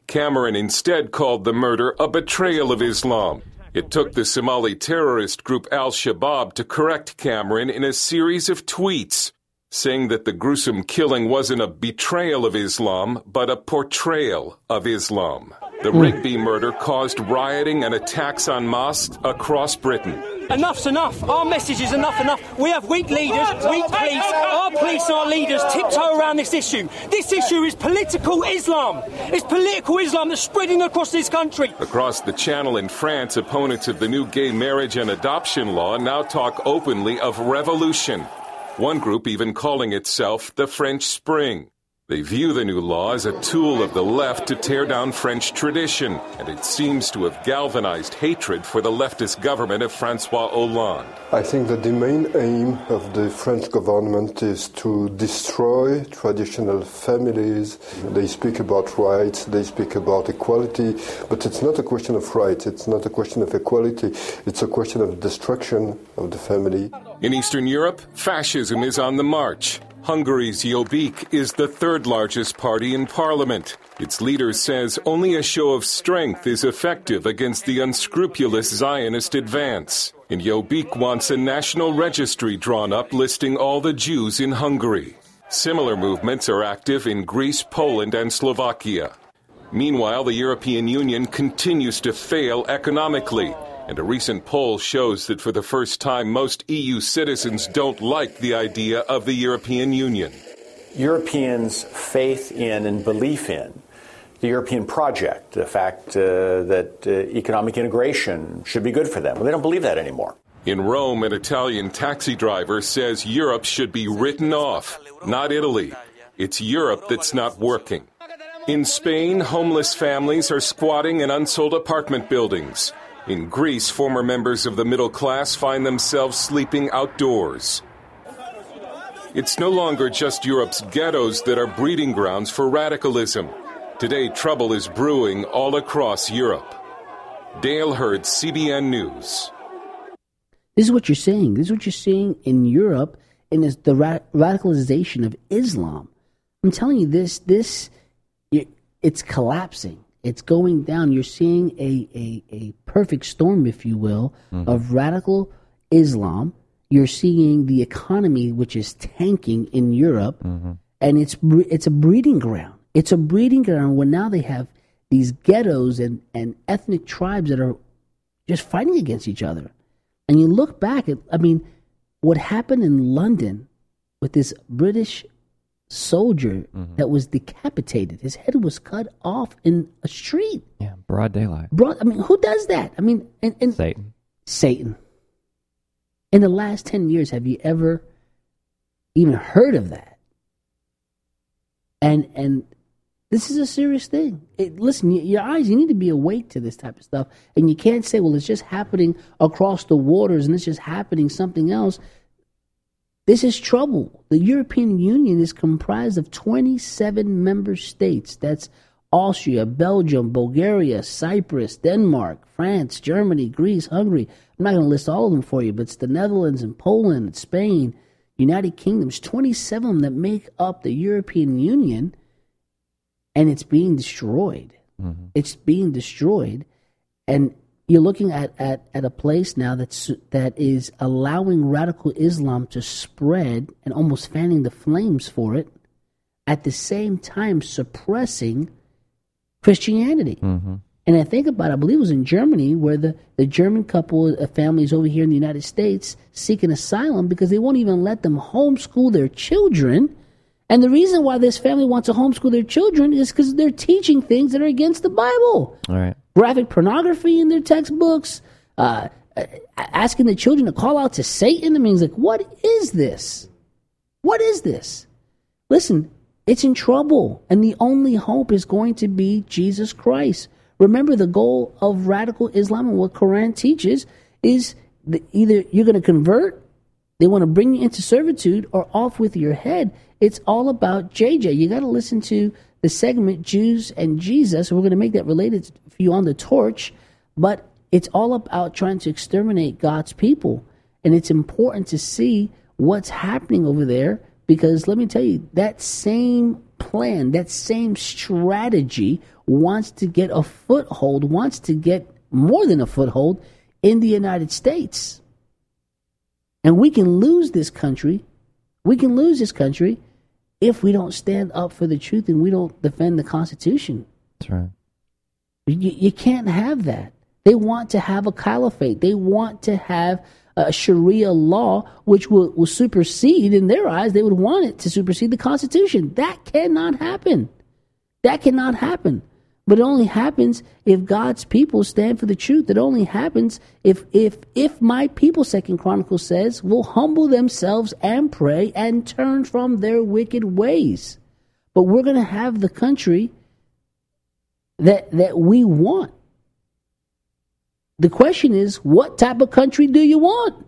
Cameron instead called the murder a betrayal of Islam. It took the Somali terrorist group Al-Shabaab to correct Cameron in a series of tweets, saying that the gruesome killing wasn't a betrayal of Islam, but a portrayal of Islam. The Rigby murder caused rioting and attacks on mosques across Britain. Enough's enough. Our message is enough enough. We have weak leaders, weak police. Our police and our leaders tiptoe around this issue. This issue is political Islam. It's political Islam that's spreading across this country. Across the channel in France, opponents of the new gay marriage and adoption law now talk openly of revolution. One group even calling itself the French Spring. They view the new law as a tool of the left to tear down French tradition, and it seems to have galvanized hatred for the leftist government of François Hollande. I think that the main aim of the French government is to destroy traditional families. They speak about rights, they speak about equality, but it's not a question of rights, it's not a question of equality, it's a question of destruction of the family. In Eastern Europe, fascism is on the march. Hungary's Jobbik is the third largest party in parliament. Its leader says only a show of strength is effective against the unscrupulous Zionist advance. And Jobbik wants a national registry drawn up listing all the Jews in Hungary. Similar movements are active in Greece, Poland, and Slovakia. Meanwhile, the European Union continues to fail economically. And a recent poll shows that for the first time, most E U citizens don't like the idea of the European Union. Europeans' faith in and belief in the European project, the fact uh, that uh, economic integration should be good for them. Well, they don't believe that anymore. In Rome, an Italian taxi driver says Europe should be written off, not Italy. It's Europe that's not working. In Spain, homeless families are squatting in unsold apartment buildings. In Greece, former members of the middle class find themselves sleeping outdoors. It's no longer just Europe's ghettos that are breeding grounds for radicalism. Today, trouble is brewing all across Europe. Dale Hurd, C B N News. This is what you're seeing. This is what you're seeing in Europe, and is the ra- radicalization of Islam. I'm telling you, this, this, it's collapsing. It's going down. You're seeing a, a, a perfect storm, if you will, mm-hmm. of radical Islam. You're seeing the economy, which is tanking in Europe, mm-hmm. and it's it's a breeding ground. It's a breeding ground where now they have these ghettos and, and ethnic tribes that are just fighting against each other. And you look back at, I mean, what happened in London with this British soldier mm-hmm. that was decapitated. His head was cut off in a street. Yeah, broad daylight. Broad, I mean, who does that? I mean, and, and Satan. Satan. In the last ten years, have you ever even heard of that? And and this is a serious thing. It, listen, your eyes, you need to be awake to this type of stuff. And you can't say, well, it's just happening across the waters and it's just happening something else. This is trouble. The European Union is comprised of twenty-seven member states. That's Austria, Belgium, Bulgaria, Cyprus, Denmark, France, Germany, Greece, Hungary. I'm not going to list all of them for you, but it's the Netherlands and Poland, and Spain, United Kingdoms, twenty-seven of them that make up the European Union, and it's being destroyed. Mm-hmm. It's being destroyed, and you're looking at, at, at a place now that's that is allowing radical Islam to spread and almost fanning the flames for it, at the same time suppressing Christianity. Mm-hmm. And I think about it, I believe it was in Germany, where the, the German couple of families over here in the United States seeking asylum because they won't even let them homeschool their children. And the reason why this family wants to homeschool their children is because they're teaching things that are against the Bible. All right. Graphic pornography in their textbooks, uh, asking the children to call out to Satan. I mean, it's like, what is this? What is this? Listen, it's in trouble, and the only hope is going to be Jesus Christ. Remember, the goal of radical Islam and what Quran teaches is that either you're going to convert, they want to bring you into servitude, or off with your head. It's all about J J. You got to listen to the segment Jews and Jesus. We're going to make that related for you on the torch, but it's all about trying to exterminate God's people. And it's important to see what's happening over there, because let me tell you, that same plan, that same strategy wants to get a foothold, wants to get more than a foothold in the United States. And we can lose this country. We can lose this country if we don't stand up for the truth and we don't defend the Constitution. That's right. You, you can't have that. They want to have a caliphate. They want to have a Sharia law, which will, will supersede, in their eyes, they would want it to supersede the Constitution. That cannot happen. That cannot happen. But it only happens if God's people stand for the truth. It only happens if if if my people, Second Chronicles says, will humble themselves and pray and turn from their wicked ways. But we're going to have the country that that we want. The question is, what type of country do you want?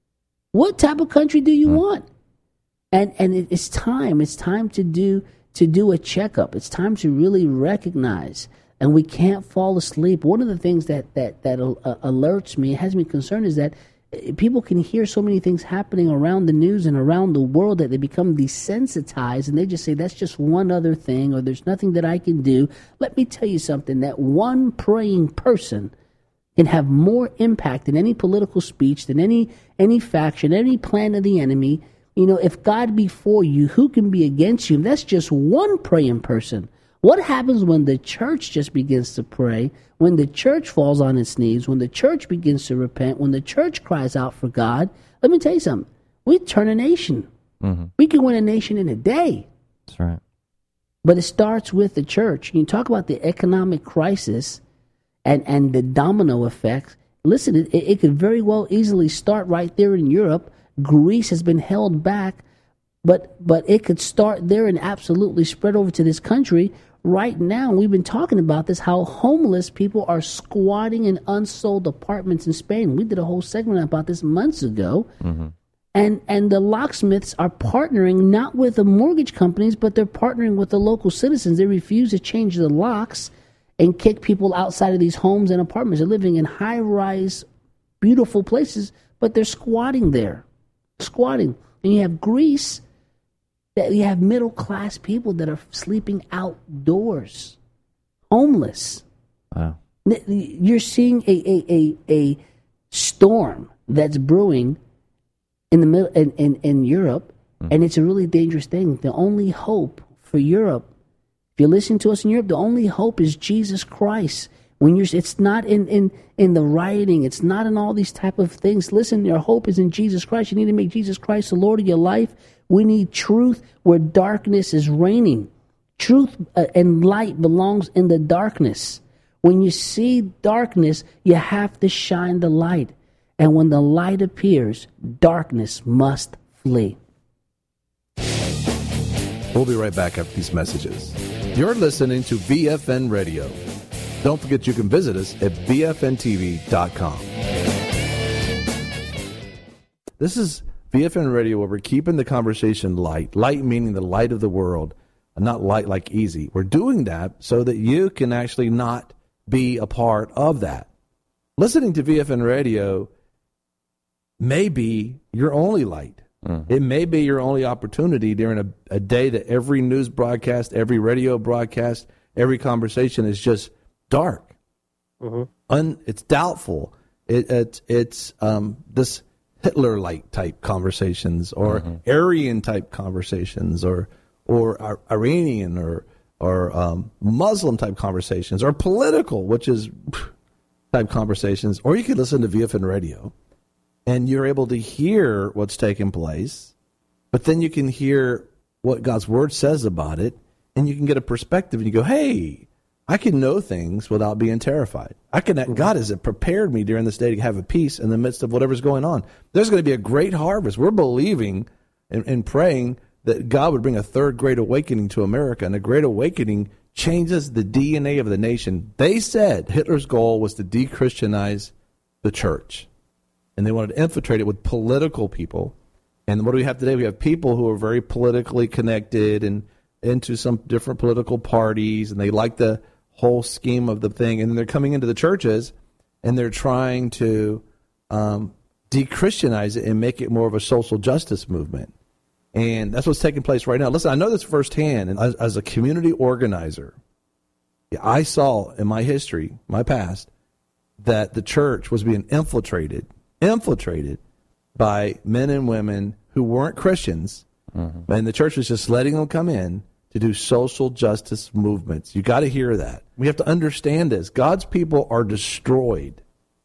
What type of country do you want? And and it, it's time. It's time to do to do a checkup. It's time to really recognize. And we can't fall asleep. One of the things that that that uh, alerts me, has me concerned, is that people can hear so many things happening around the news and around the world that they become desensitized, and they just say, that's just one other thing, or there's nothing that I can do. Let me tell you something, that one praying person can have more impact than any political speech, than any any faction, any plan of the enemy. You know, if God be for you, who can be against you? That's just one praying person. What happens when the church just begins to pray, when the church falls on its knees, when the church begins to repent, when the church cries out for God? Let me tell you something. We turn a nation. Mm-hmm. We can win a nation in a day. That's right. But it starts with the church. You talk about the economic crisis and, and the domino effect. Listen, it, it could very well easily start right there in Europe. Greece has been held back, but but it could start there and absolutely spread over to this country. Right now, we've been talking about this, how homeless people are squatting in unsold apartments in Spain. We did a whole segment about this months ago. Mm-hmm. And and the locksmiths are partnering not with the mortgage companies, but they're partnering with the local citizens. They refuse to change the locks and kick people outside of these homes and apartments. They're living in high-rise, beautiful places, but they're squatting there. Squatting. And you have Greece, that you have middle-class people that are sleeping outdoors, homeless. Wow. You're seeing a a, a, a storm that's brewing in the middle in, in, in Europe, mm. and it's a really dangerous thing. The only hope for Europe, if you're listening to us in Europe, the only hope is Jesus Christ. When you're, it's not in, in, in the rioting. It's not in all these type of things. Listen, your hope is in Jesus Christ. You need to make Jesus Christ the Lord of your life. We need truth where darkness is reigning. Truth uh, and light belongs in the darkness. When you see darkness, you have to shine the light. And when the light appears, darkness must flee. We'll be right back after these messages. You're listening to V F N Radio. Don't forget you can visit us at V F N T V dot com. This is V F N Radio, where we're keeping the conversation light. Light meaning the light of the world, and not light like easy. We're doing that so that you can actually not be a part of that. Listening to V F N Radio may be your only light. Mm. It may be your only opportunity during a, a day that every news broadcast, every radio broadcast, every conversation is just dark. Mm-hmm. Un, it's doubtful. It, it, it's um, this Hitler-like type conversations, or mm-hmm. Aryan-type conversations, or or Iranian or or um, Muslim-type conversations, or political, which is type conversations. Or you could listen to V F N Radio, and you're able to hear what's taking place, but then you can hear what God's Word says about it, and you can get a perspective, and you go, hey, I can know things without being terrified. I can. Mm-hmm. God has prepared me during this day to have a peace in the midst of whatever's going on. There's going to be a great harvest. We're believing and, and praying that God would bring a third great awakening to America, and a great awakening changes the D N A of the nation. They said Hitler's goal was to de-Christianize the church, and they wanted to infiltrate it with political people. And what do we have today? We have people who are very politically connected and into some different political parties, and they like the whole scheme of the thing, and then they're coming into the churches, and they're trying to um, de-Christianize it and make it more of a social justice movement. And that's what's taking place right now. Listen, I know this firsthand, and as, as a community organizer, I saw in my history, my past, that the church was being infiltrated, infiltrated by men and women who weren't Christians, mm-hmm. and the church was just letting them come in to do social justice movements. You got to hear that. We have to understand this. God's people are destroyed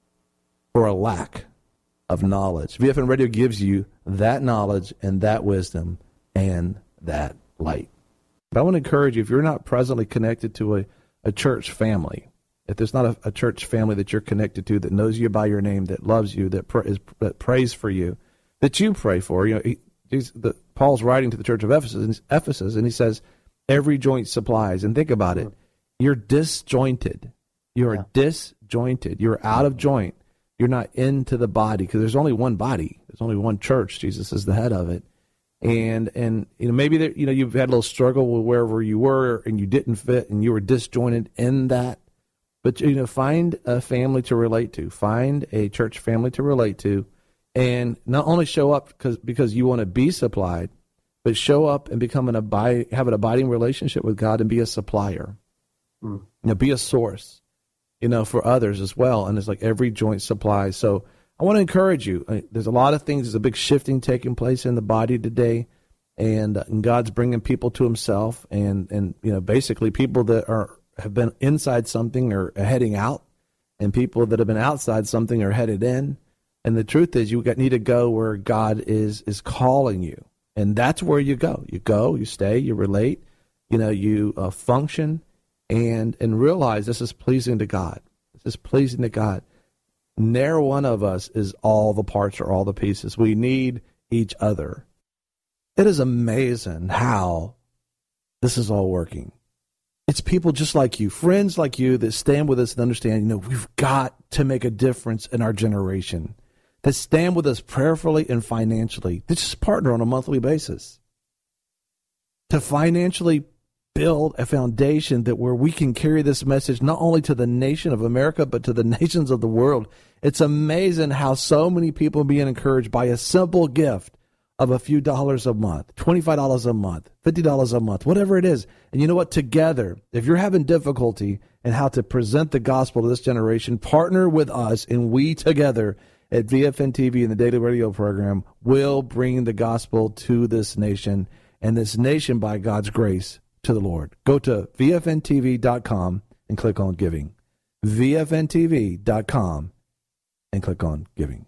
for a lack of knowledge. V F N Radio gives you that knowledge and that wisdom and that light. But I want to encourage you, if you're not presently connected to a, a church family, if there's not a, a church family that you're connected to that knows you by your name, that loves you, that, pr- is, that prays for you, that you pray for, you know, he, he's, the, Paul's writing to the church of Ephesus, Ephesus, and he says, every joint supplies. And think about it. You're disjointed. You're yeah. disjointed. You're out of joint. You're not into the body, because there's only one body. There's only one church. Jesus is the head of it. And, and you know, maybe there, you know, you've had a little struggle with wherever you were and you didn't fit and you were disjointed in that. But, you know, find a family to relate to. Find a church family to relate to. And not only show up because because you want to be supplied, but show up and become an abide, have an abiding relationship with God and be a supplier. Mm. You know, be a source, you know, for others as well. And it's like every joint supplies. So I want to encourage you. There's a lot of things. There's a big shifting taking place in the body today. And, uh, and God's bringing people to himself. And, and, you know, basically people that are have been inside something are heading out. And people that have been outside something are headed in. And the truth is you got, need to go where God is is calling you. And that's where you go. You go, you stay, you relate, you know, you uh, function, and and realize this is pleasing to God. This is pleasing to God. Ne'er one of us is all the parts or all the pieces. We need each other. It is amazing how this is all working. It's people just like you, friends like you that stand with us and understand, you know, we've got to make a difference in our generation. That stand with us prayerfully and financially. They just partner on a monthly basis to financially build a foundation that where we can carry this message not only to the nation of America, but to the nations of the world. It's amazing how so many people are being encouraged by a simple gift of a few dollars a month, twenty-five dollars a month, fifty dollars a month, whatever it is. And you know what? Together, if you're having difficulty in how to present the gospel to this generation, partner with us, and we together at V F N T V and the Daily Radio Program will bring the gospel to this nation, and this nation, by God's grace, to the Lord. Go to V F N T V dot com and click on giving. V F N T V dot com and click on giving.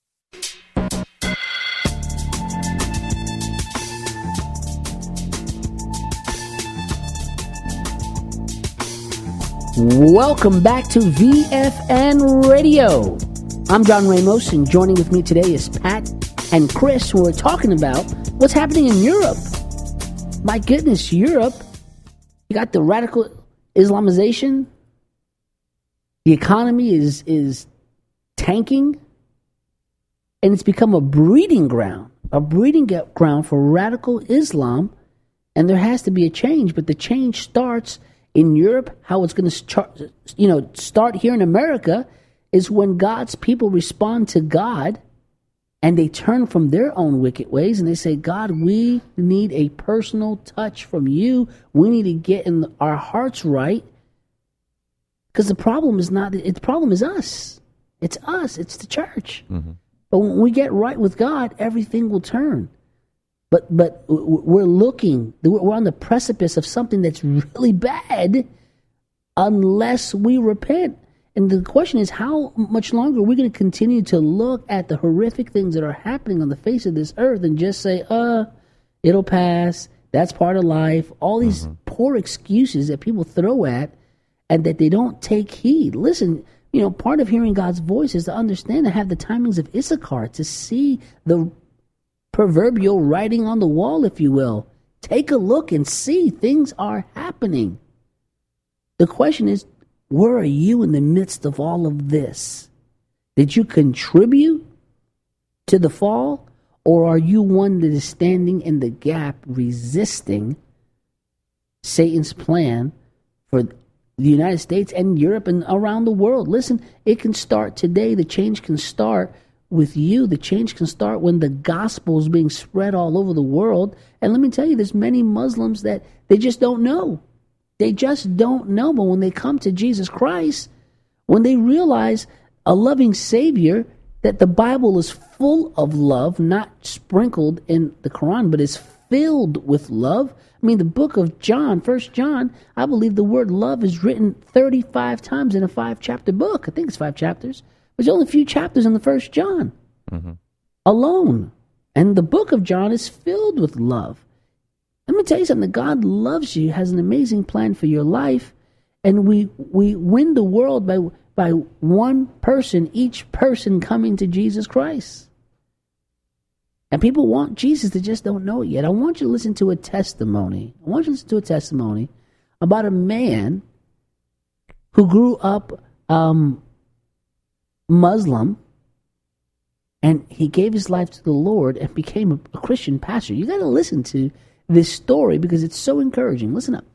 Welcome back to V F N Radio. I'm John Ramos, and joining with me today is Pat and Chris, who are talking about what's happening in Europe. My goodness, Europe, you got the radical Islamization. The economy is is tanking, and it's become a breeding ground, a breeding ground for radical Islam, and there has to be a change, but the change starts in Europe. How it's going to start, you know, start here in America is when God's people respond to God and they turn from their own wicked ways and they say, God, we need a personal touch from you. We need to get in our hearts right, because the problem is not, the problem is us. It's us. It's the church. Mm-hmm. But when we get right with God, everything will turn. But but we're looking, we're on the precipice of something that's really bad unless we repent. And the question is, how much longer are we going to continue to look at the horrific things that are happening on the face of this earth and just say, uh, it'll pass, that's part of life, all these mm-hmm. poor excuses that people throw at and that they don't take heed. Listen, you know, part of hearing God's voice is to understand and have the timings of Issachar, to see the proverbial writing on the wall, if you will. Take a look and see things are happening. The question is, where are you in the midst of all of this? Did you contribute to the fall, or are you one that is standing in the gap resisting Satan's plan for the United States and Europe and around the world? Listen, it can start today. The change can start with you. The change can start when the gospel is being spread all over the world. And let me tell you, there's many Muslims that they just don't know. They just don't know. But when they come to Jesus Christ, when they realize a loving Savior, that the Bible is full of love, not sprinkled in the Quran, but is filled with love. I mean, the book of John, First John, I believe the word love is written thirty-five times in a five-chapter book. I think it's five chapters. There's only a few chapters in the First John mm-hmm. alone. And the book of John is filled with love. Let me tell you something. God loves you, has an amazing plan for your life, and we we win the world by by one person, each person coming to Jesus Christ. And people want Jesus, they just don't know it yet. I want you to listen to a testimony. I want you to listen to a testimony about a man who grew up um, Muslim, and he gave his life to the Lord and became a, a Christian pastor. You got to listen to this story because it's so encouraging. Listen up.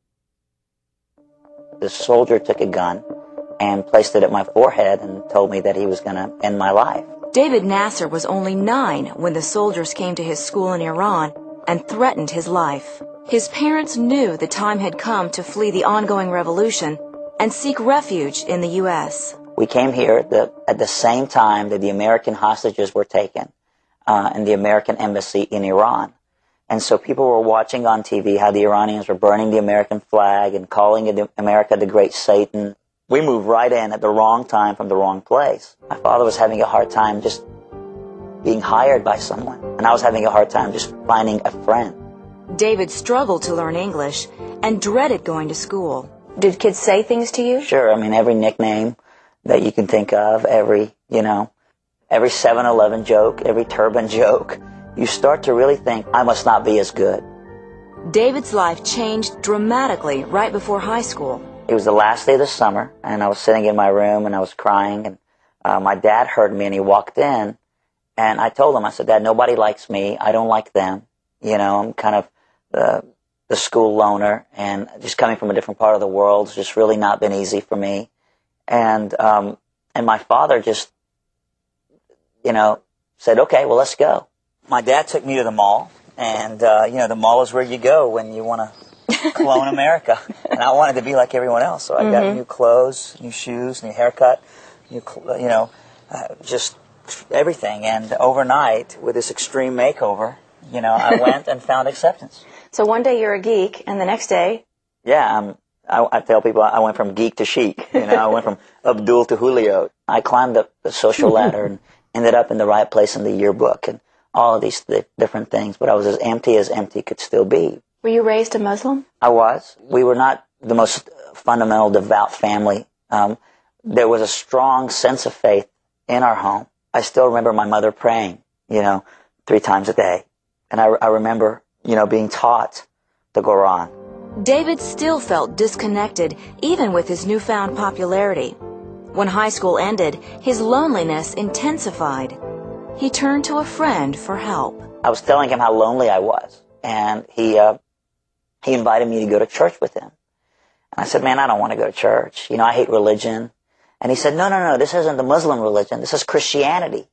The soldier took a gun and placed it at my forehead and told me that he was going to end my life. David Nasser was only nine when the soldiers came to his school in Iran and threatened his life. His parents knew the time had come to flee the ongoing revolution and seek refuge in the U S. We came here at the, at the same time that the American hostages were taken uh, in the American embassy in Iran. And so people were watching on T V how the Iranians were burning the American flag and calling it America the Great Satan. We moved right in at the wrong time from the wrong place. My father was having a hard time just being hired by someone, and I was having a hard time just finding a friend. David struggled to learn English and dreaded going to school. Did kids say things to you? Sure. I mean, every nickname that you can think of, every, you know, every seven eleven joke, every turban joke, you start to really think, I must not be as good. David's life changed dramatically right before high school. It was the last day of the summer, and I was sitting in my room, and I was crying, and uh, my dad heard me, and he walked in, and I told him, I said, Dad, nobody likes me. I don't like them. You know, I'm kind of the, the school loner, and just coming from a different part of the world has just really not been easy for me. And um, and my father just, you know, said, okay, well, let's go. My dad took me to the mall, and, uh, you know, the mall is where you go when you want to clone America, and I wanted to be like everyone else, so I mm-hmm. got new clothes, new shoes, new haircut, new, you know, uh, just everything. And overnight, with this extreme makeover, you know, I went and found acceptance. So one day you're a geek, and the next day, yeah, um, I, I tell people I went from geek to chic. You know, I went from Abdul to Julio. I climbed up the social ladder and ended up in the right place in the yearbook, and all of these th- different things. But I was as empty as empty could still be. Were you raised a Muslim? I was. We were not the most fundamental, devout family. Um, there was a strong sense of faith in our home. I still remember my mother praying, you know, three times a day. And I, I remember, you know, being taught the Quran. David still felt disconnected, even with his newfound popularity. When high school ended, his loneliness intensified. He turned to a friend for help. I was telling him how lonely I was, and he uh, he invited me to go to church with him. And I said, man, I don't want to go to church. You know, I hate religion. And he said, no, no, no, this isn't the Muslim religion. This is Christianity.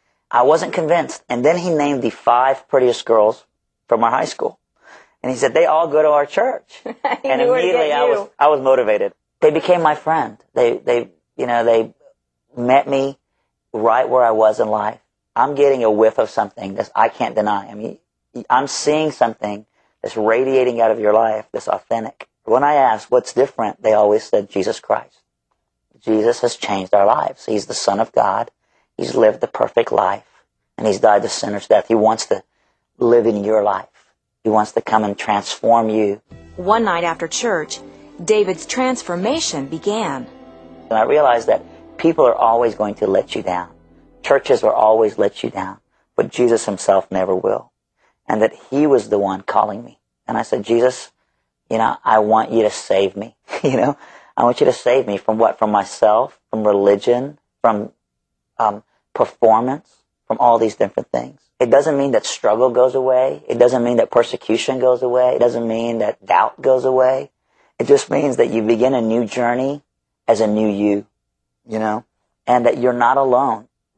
I wasn't convinced. And then he named the five prettiest girls from our high school. And he said, they all go to our church. And immediately I was, I was motivated. They became my friend. They, they, you know, they met me right where I was in life. I'm getting a whiff of something that I can't deny. I mean, I'm seeing something that's radiating out of your life that's authentic. When I asked what's different, they always said Jesus Christ. Jesus has changed our lives. He's the Son of God. He's lived the perfect life. And he's died the sinner's death. He wants to live in your life. He wants to come and transform you. One night after church, David's transformation began. And I realized that people are always going to let you down. Churches will always let you down. But Jesus himself never will. And that he was the one calling me. And I said, Jesus, you know, I want you to save me. you know, I want you to save me from what? From myself, from religion, from um, performance, from all these different things. It doesn't mean that struggle goes away. It doesn't mean that persecution goes away. It doesn't mean that doubt goes away. It just means that you begin a new journey as a new you, you know, and that you're not alone.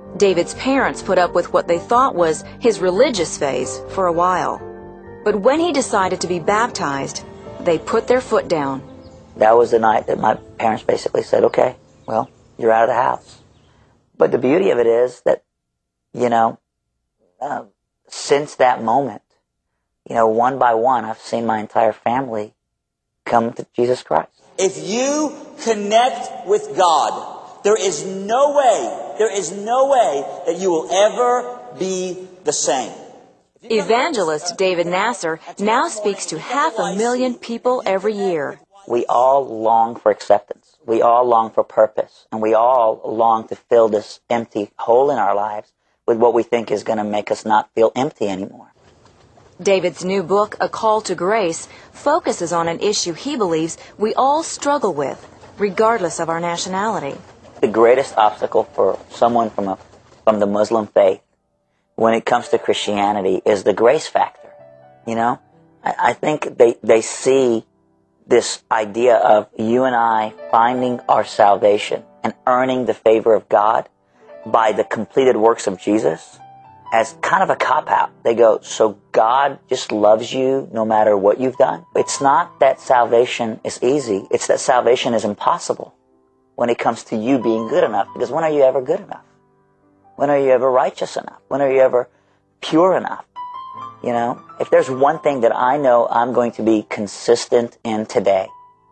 David's parents put up with what they thought was his religious phase for a while. But when he decided to be baptized, they put their foot down. That was the night that my parents basically said, okay, well, you're out of the house. But the beauty of it is that, you know, uh, since that moment, you know, one by one, I've seen my entire family come to Jesus Christ. If you connect with God, there is no way, there is no way that you will ever be the same. Evangelist David Nasser now speaks to half a million people every year. We all long for acceptance. We all long for purpose. And we all long to fill this empty hole in our lives with what we think is going to make us not feel empty anymore. David's new book, A Call to Grace, focuses on an issue he believes we all struggle with, regardless of our nationality. The greatest obstacle for someone from a, from the Muslim faith when it comes to Christianity is the grace factor. You know, I, I think they, they see this idea of you and I finding our salvation and earning the favor of God by the completed works of Jesus as kind of a cop-out. They go, so God just loves you no matter what you've done? It's not that salvation is easy. It's that salvation is impossible when it comes to you being good enough. Because when are you ever good enough? When are you ever righteous enough? When are you ever pure enough? You know, if there's one thing that I know I'm going to be consistent in today,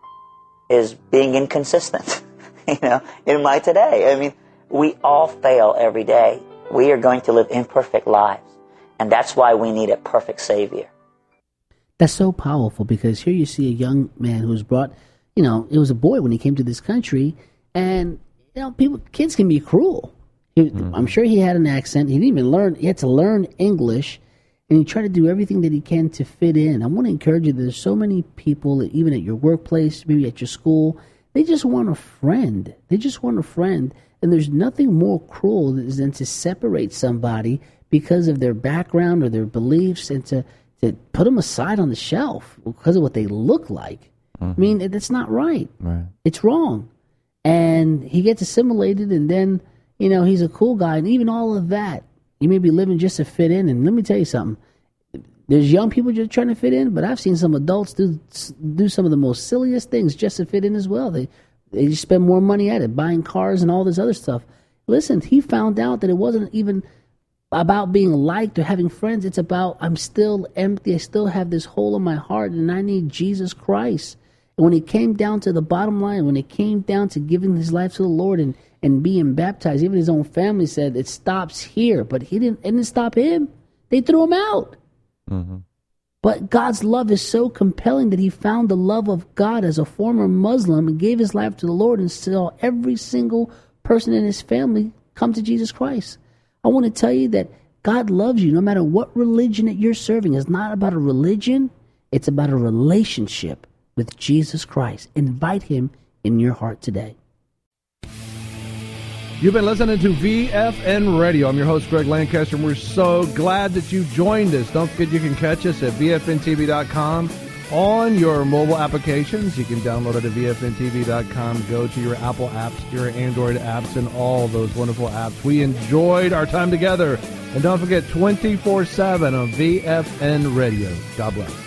is being inconsistent, you know, in my today. I mean, we all fail every day. We are going to live imperfect lives. And that's why we need a perfect Savior. That's so powerful, because here you see a young man who's brought, you know, it was a boy when he came to this country, and, you know, people, kids can be cruel. He, mm-hmm. I'm sure he had an accent. He didn't even learn, he had to learn English, and he tried to do everything that he can to fit in. I want to encourage you, there's so many people, even at your workplace, maybe at your school, they just want a friend. They just want a friend. And there's nothing more cruel than to separate somebody because of their background or their beliefs, and to, to put them aside on the shelf because of what they look like. Mm-hmm. I mean, that's not right. Right. It's wrong. And he gets assimilated, and then, you know, he's a cool guy. And even all of that, you may be living just to fit in. And let me tell you something. There's young people just trying to fit in, but I've seen some adults do do some of the most silliest things just to fit in as well. They They just spend more money at it, buying cars and all this other stuff. Listen, he found out that it wasn't even about being liked or having friends. It's about, I'm still empty. I still have this hole in my heart, and I need Jesus Christ. And when it came down to the bottom line, when it came down to giving his life to the Lord and, and being baptized, even his own family said it stops here. But he didn't, it didn't stop him. They threw him out. Mm-hmm. But God's love is so compelling that he found the love of God as a former Muslim and gave his life to the Lord, and saw every single person in his family come to Jesus Christ. I want to tell you that God loves you no matter what religion that you're serving. It's not about a religion. It's about a relationship with Jesus Christ. Invite him in your heart today. You've been listening to V F N Radio. I'm your host, Greg Lancaster, and we're so glad that you joined us. Don't forget you can catch us at V F N T V dot com on your mobile applications. You can download it at V F N T V dot com. Go to your Apple apps, your Android apps, and all those wonderful apps. We enjoyed our time together. And don't forget, twenty-four seven on V F N Radio. God bless.